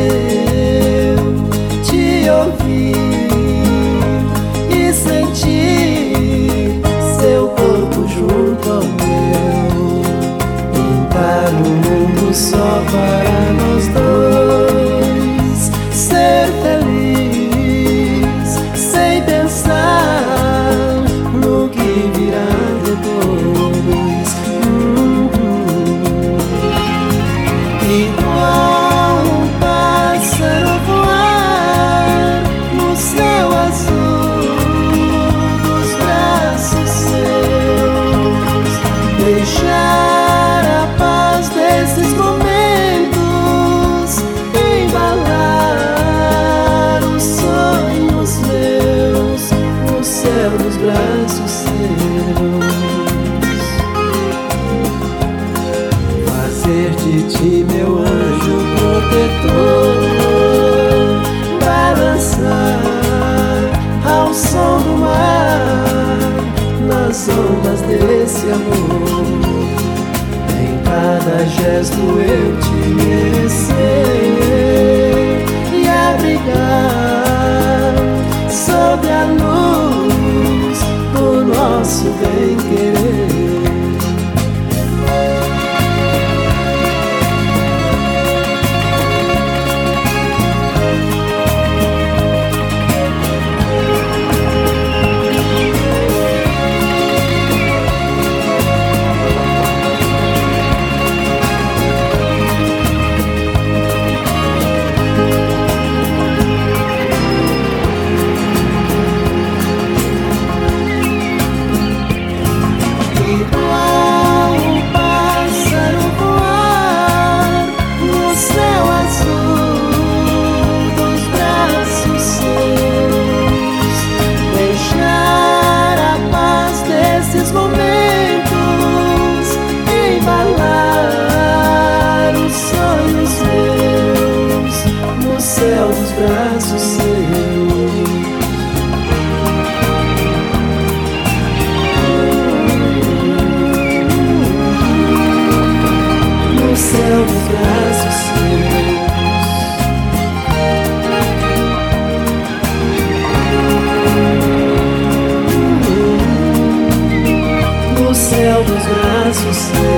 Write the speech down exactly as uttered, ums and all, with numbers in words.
te ouvir e sentir seu corpo junto ao meu. Pintar um mundo só para nós dois, ser feliz sem pensar no que virá depois. Uhum. Igual um pássaro voar no céu azul dos braços seus, deixar a paz desses momentos embalar os sonhos meus no céu dos braços seus. Fazer de ti meu anjo protetor, balançar ao som do mar nas ondas desse amor. Em cada gesto eu te merecer e abrigar sob a luz do nosso bem-querer. Esses momentos embalar os sonhos meus no céu dos braços seus. No céu dos braços seus. No céu dos braços seus.